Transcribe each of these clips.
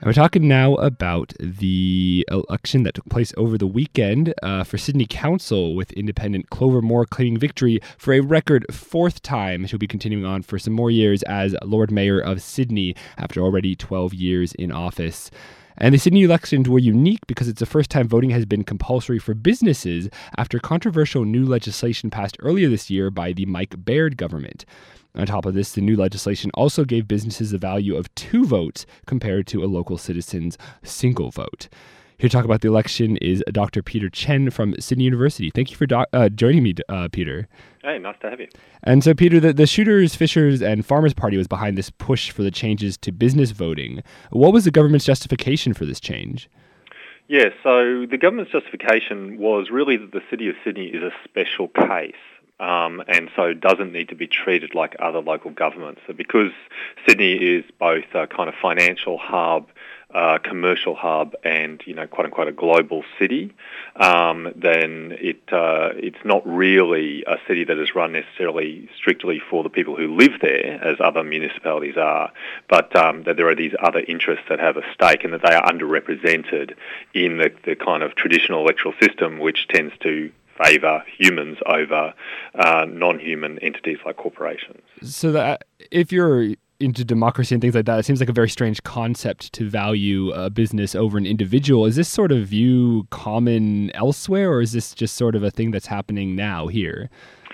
And we're talking now about the election that took place over the weekend for Sydney Council, with independent Clover Moore claiming victory for a record fourth time. She'll be continuing on for some more years as Lord Mayor of Sydney after already 12 years in office. And the Sydney elections were unique because it's the first time voting has been compulsory for businesses after controversial new legislation passed earlier this year by the Mike Baird government. On top of this, the new legislation also gave businesses the value of 2 votes compared to a local citizen's single vote. Here to talk about the election is Dr. Peter Chen from Sydney University. Thank you for joining me, Peter. Hey, nice to have you. And so, Peter, the Shooters, Fishers, and Farmers Party was behind this push for the changes to business voting. What was the government's justification for this change? Yeah, so the government's justification was really that the City of Sydney is a special case. And so doesn't need to be treated like other local governments. So because Sydney is both a kind of financial hub, commercial hub, and quote unquote a global city, then it's not really a city that is run necessarily strictly for the people who live there, as other municipalities are, but that there are these other interests that have a stake, and that they are underrepresented in the kind of traditional electoral system, which tends to favour humans over non-human entities like corporations. So that if you're into democracy and things like that, it seems like a very strange concept to value a business over an individual. Is this sort of view common elsewhere, or is this just sort of a thing that's happening now here?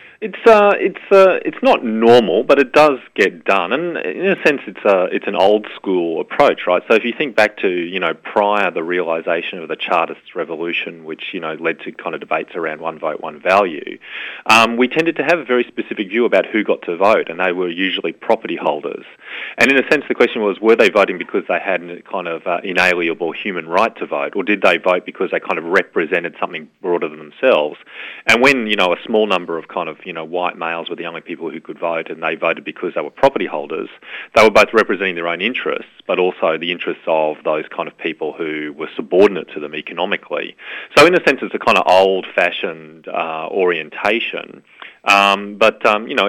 It's not normal, but it does get done, and in a sense, it's an old school approach, right? So if you think back to prior the realisation of the Chartists revolution, which led to kind of debates around one vote, one value, we tended to have a very specific view about who got to vote, and they were usually property holders. And in a sense, the question was, were they voting because they had a kind of inalienable human right to vote, or did they vote because they kind of represented something broader than themselves? And when a small number of kind of white males were the only people who could vote, and they voted because they were property holders, they were both representing their own interests, but also the interests of those kind of people who were subordinate to them economically. So in a sense, it's a kind of old-fashioned orientation. But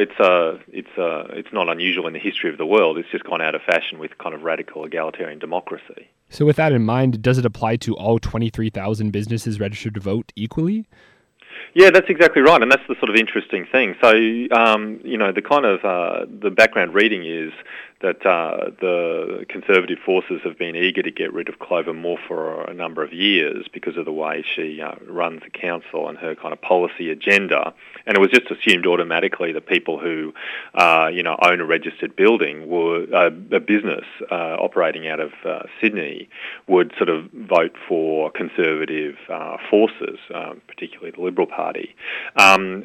it's not unusual in the history of the world. It's just gone out of fashion with kind of radical egalitarian democracy. So with that in mind, does it apply to all 23,000 businesses registered to vote equally? Yeah, that's exactly right, and that's the sort of interesting thing. So, the kind of the background reading is that the Conservative forces have been eager to get rid of Clover Moore for a number of years because of the way she runs the council and her kind of policy agenda. And it was just assumed automatically that people who, own a registered building, were a business operating out of Sydney, would sort of vote for Conservative forces, particularly the Liberal Party. And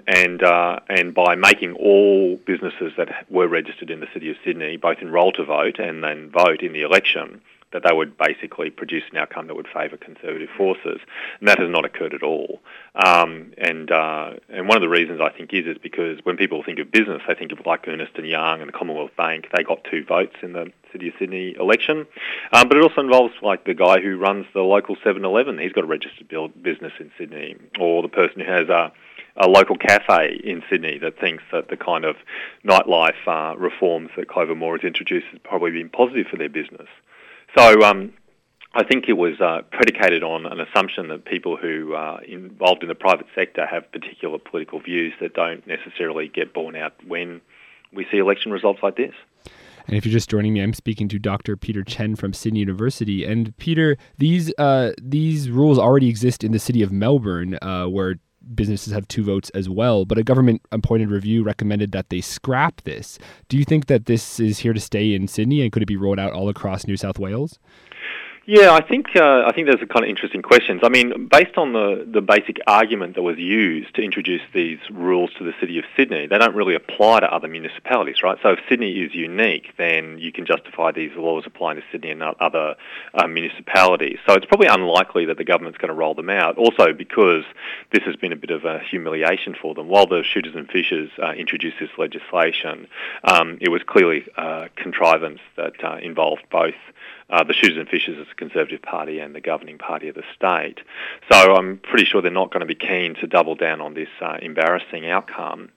by making all businesses that were registered in the City of Sydney both enroll to vote and then vote in the election, that they would basically produce an outcome that would favour Conservative forces. And that has not occurred at all. And one of the reasons I think is because when people think of business, they think of like Ernst & Young and the Commonwealth Bank. They got 2 votes in the City of Sydney election. But it also involves like the guy who runs the local 7-Eleven. He's got a registered business in Sydney. Or the person who has a local cafe in Sydney that thinks that the kind of nightlife reforms that Clover Moore has introduced has probably been positive for their business. So I think it was predicated on an assumption that people who are involved in the private sector have particular political views that don't necessarily get borne out when we see election results like this. And if you're just joining me, I'm speaking to Dr. Peter Chen from Sydney University. And Peter, these rules already exist in the city of Melbourne, where businesses have 2 votes as well, but a government-appointed review recommended that they scrap this. Do you think that this is here to stay in Sydney, and could it be rolled out all across New South Wales? Yeah, I think those are kind of interesting questions. I mean, based on the basic argument that was used to introduce these rules to the City of Sydney, they don't really apply to other municipalities, right? So if Sydney is unique, then you can justify these laws applying to Sydney and other municipalities. So it's probably unlikely that the government's going to roll them out. Also, because this has been a bit of a humiliation for them. While the Shooters and Fishers introduced this legislation, it was clearly contrivance that involved both the Shooters and Fishers is the Conservative Party and the governing party of the state. So I'm pretty sure they're not going to be keen to double down on this embarrassing outcome.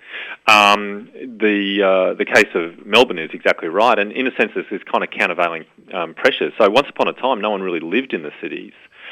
The case of Melbourne is exactly right, and in a sense there's this kind of countervailing pressures. So once upon a time, no one really lived in the cities.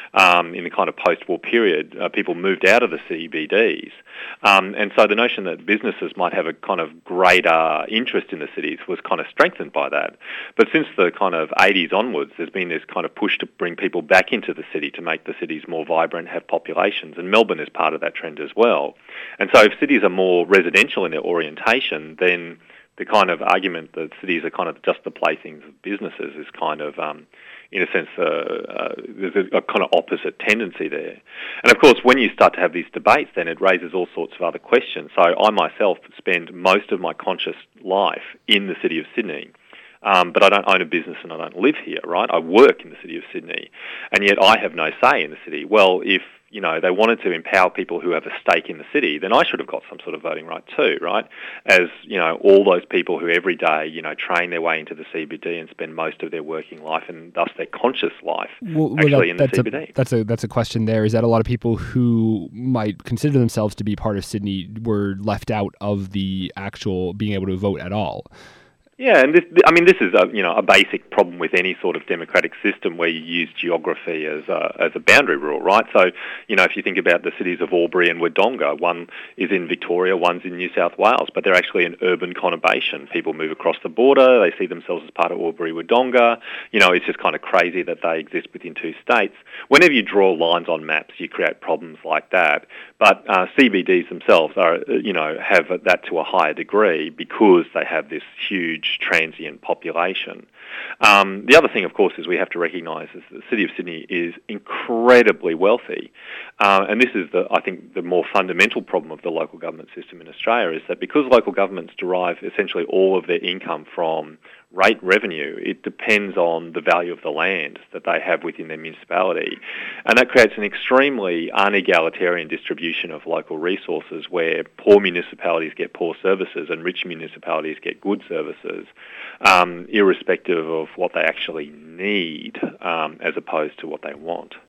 In the kind of post-war period, people moved out of the CBDs. And so the notion that businesses might have a kind of greater interest in the cities was kind of strengthened by that. But since the kind of 80s onwards, there's been this kind of push to bring people back into the city to make the cities more vibrant, have populations. And Melbourne is part of that trend as well. And so if cities are more residential in their orientation, then the kind of argument that cities are kind of just the playthings of businesses is kind of, in a sense, there's a kind of opposite tendency there. And of course, when you start to have these debates, then it raises all sorts of other questions. So I myself spend most of my conscious life in the city of Sydney. But I don't own a business and I don't live here, right? I work in the city of Sydney, and yet I have no say in the city. Well, if they wanted to empower people who have a stake in the city, then I should have got some sort of voting right too, right? As all those people who every day train their way into the CBD and spend most of their working life and thus their conscious life in the CBD. That's a question there. Is that a lot of people who might consider themselves to be part of Sydney were left out of the actual being able to vote at all? Yeah, and this is a basic problem with any sort of democratic system where you use geography as a boundary rule, right? So, if you think about the cities of Albury and Wodonga, one is in Victoria, one's in New South Wales, but they're actually an urban conurbation. People move across the border, they see themselves as part of Albury, Wodonga. It's just kind of crazy that they exist within two states. Whenever you draw lines on maps, you create problems like that. But CBDs themselves are, have that to a higher degree because they have this huge transient population. The other thing, of course, is we have to recognise is the City of Sydney is incredibly wealthy. And this is, I think, the more fundamental problem of the local government system in Australia is that because local governments derive essentially all of their income from rate revenue, it depends on the value of the land that they have within their municipality. And that creates an extremely unegalitarian distribution of local resources where poor municipalities get poor services and rich municipalities get good services, irrespective of what they actually need as opposed to what they want.